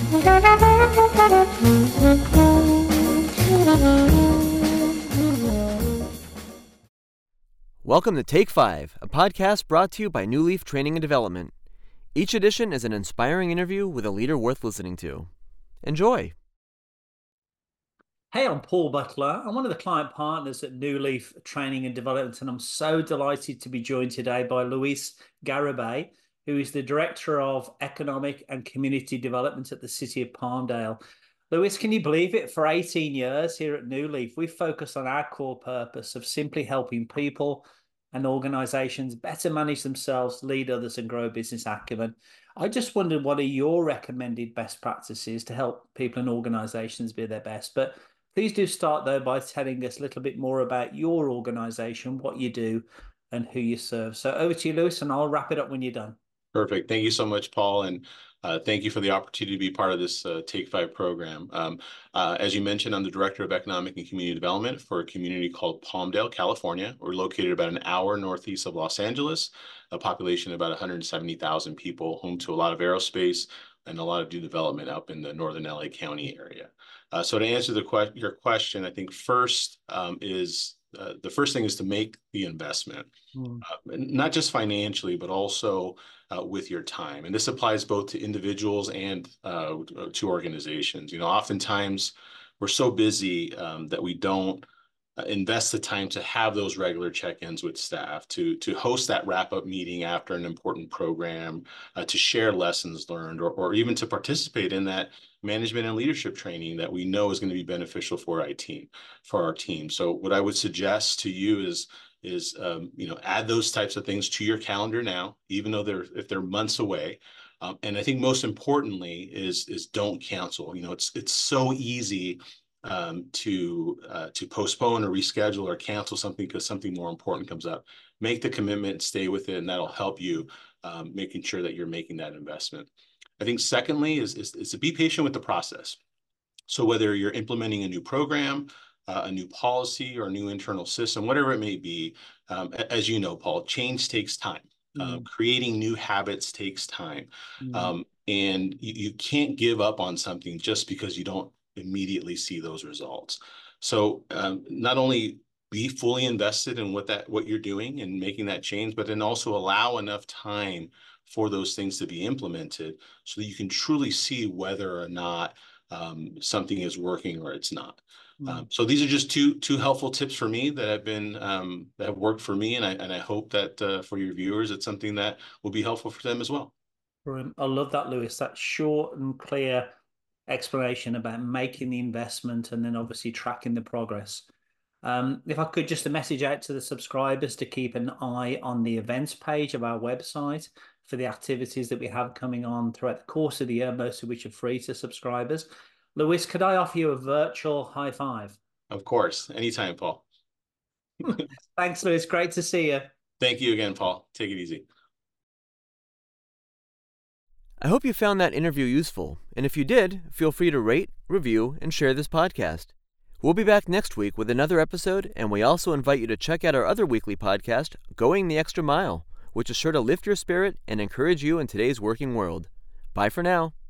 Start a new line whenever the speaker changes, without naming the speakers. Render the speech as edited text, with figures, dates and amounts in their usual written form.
Welcome to Take 5, a podcast brought to you by New Leaf Training and Development. Each edition is an inspiring interview with a leader worth listening to. Enjoy!
Hey, I'm Paul Butler. I'm one of the client partners at New Leaf Training and Development, and I'm so delighted to be joined today by Luis Garibay, who is the Director of Economic and Community Development at the City of Palmdale. Luis, can you believe it? For 18 years here at New Leaf, we've focused on our core purpose of simply helping people and organizations better manage themselves, lead others, and grow business acumen. I just wondered, what are your recommended best practices to help people and organizations be their best? But please do start, though, by telling us a little bit more about your organization, what you do, and who you serve. So over to you, Luis, and I'll wrap it up when you're done.
Perfect. Thank you so much, Paul. And thank you for the opportunity to be part of this Take 5 program. As you mentioned, I'm the Director of Economic and Community Development for a community called Palmdale, California. We're located about an hour northeast of Los Angeles, a population of about 170,000 people, home to a lot of aerospace and a lot of new development up in the northern LA County area. So to answer your question, I think first the first thing is to make the investment, not just financially, but also with your time. And this applies both to individuals and to organizations. You know, oftentimes we're so busy that we don't invest the time to have those regular check-ins with staff, to host that wrap-up meeting after an important program, to share lessons learned, or even to participate in that management and leadership training that we know is going to be beneficial for our team. So what I would suggest to you is add those types of things to your calendar now, even though if they're months away. And I think most importantly is don't cancel. You know, it's so easy to postpone or reschedule or cancel something because something more important comes up. Make the commitment, stay with it, and that'll help you making sure that you're making that investment. I think secondly is to be patient with the process. So whether you're implementing a new program, a new policy, or a new internal system, whatever it may be, as you know, Paul, change takes time. Creating new habits takes time. And you can't give up on something just because you don't immediately see those results. So not only be fully invested in what you're doing and making that change, but then also allow enough time for those things to be implemented so that you can truly see whether or not something is working or it's not. So these are just two helpful tips for me that have worked for me, and I hope that for your viewers, it's something that will be helpful for them as well.
Brilliant. I love that, Luis. That short and clear explanation about making the investment and then obviously tracking the progress. If I could, just a message out to the subscribers to keep an eye on the events page of our website for the activities that we have coming on throughout the course of the year, most of which are free to subscribers. Luis, could I offer you a virtual high five?
Of course. Anytime, Paul.
Thanks, Luis. Great to see you.
Thank you again, Paul. Take it easy.
I hope you found that interview useful, and if you did, feel free to rate, review, and share this podcast. We'll be back next week with another episode, and we also invite you to check out our other weekly podcast, Going the Extra Mile, which is sure to lift your spirit and encourage you in today's working world. Bye for now.